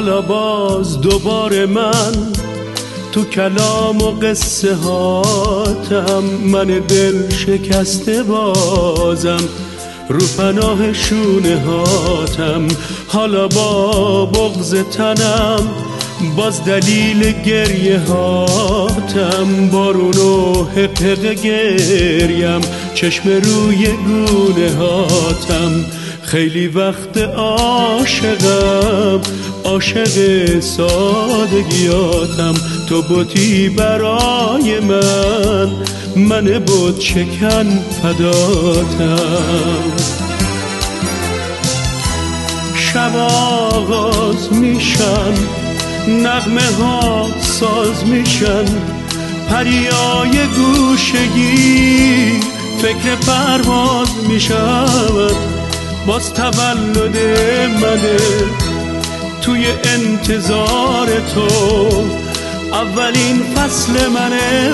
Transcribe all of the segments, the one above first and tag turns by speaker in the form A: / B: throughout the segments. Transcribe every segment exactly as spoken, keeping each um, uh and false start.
A: حالا باز دوباره من تو کلام و قصه هاتم، من دل شکسته بازم رو پناه شونه هاتم. حالا با بغض تنم باز دلیل گریه هاتم، بارون و حقق گریم چشم روی گونه هاتم. خیلی وقت عاشقم عاشق سادگیاتم، تو بودی برای من من بود شکن فداتم. شب آغاز میشن نغمه ها ساز میشن، پریای گوشگی فکر پرواز میشود. باز تولد منه توی انتظار تو، اولین فصل منه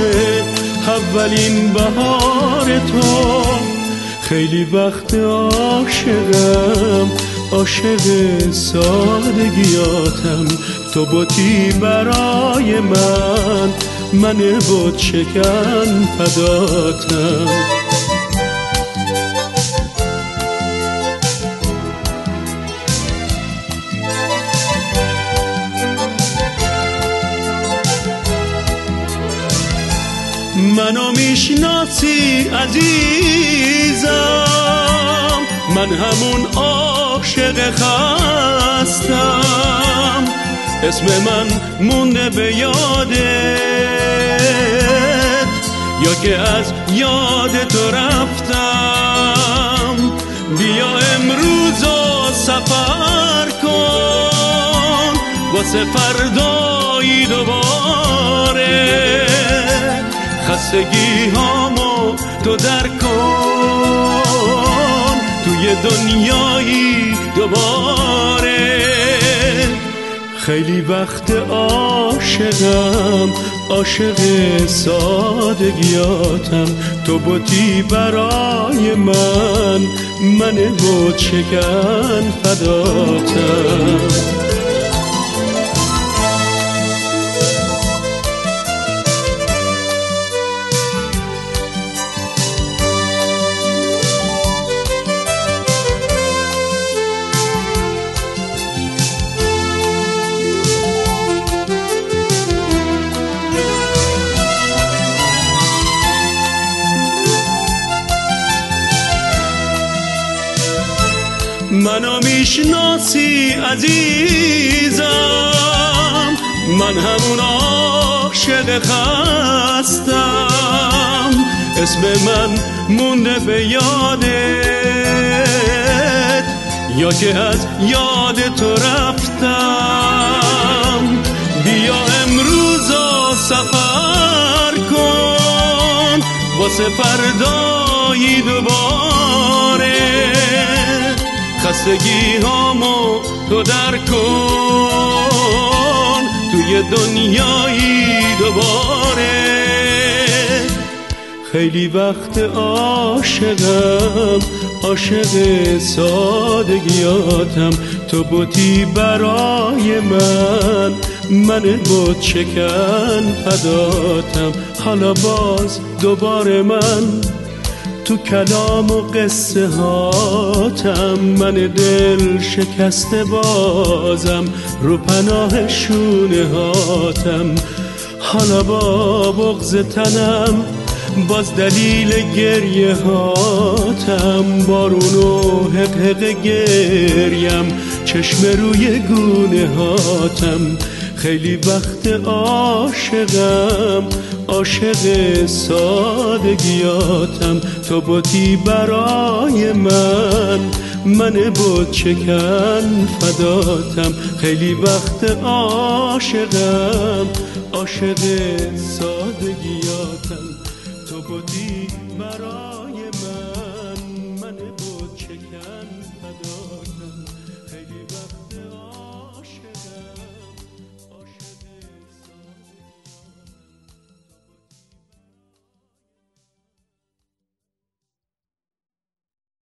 A: اولین بهار تو. خیلی وقت عاشقم عاشق سادگیاتم، تو بودی برای من من بود شکن فداتم. منو میشناسی عزیزم، من همون عاشق خستم. اسم من مونده به یادت یا که از یاد تو رفتم. بیا امروز و سفر کن واسه فردایی دوباره، خستگی هامو تو در کن توی دنیایی دوباره. خیلی وقت عاشقم عاشق سادگیاتم، تو بودی برای من من بود شکن فداتم. منو میشناسی عزیزم، من همون عاشق خستم. اسم من مونده به یادت یا که از یاد تو رفتم. بیا امروز و سفر کن واسه فردایی دوباره، خستگی هامو تو در کن توی دنیایی دوباره. خیلی وقت عاشقم عاشق سادگیاتم، تو بودی برای من من بود شکن فداتم. حالا باز دوباره من تو کلام و قصه هاتم، من دل شکسته بازم رو پناه شونه هاتم. حالا با بغض تنم باز دلیل گریه هاتم، بارون و حقق گریم چشم روی گونه هاتم. خیلی وقت عاشقم عاشق سادگیاتم، تو بودی برای من من بود شکن فداتم. خیلی وقت عاشقم عاشق سادگیاتم، تو بودی برای من من بود شکن فداتم. خیلی وقت عاشق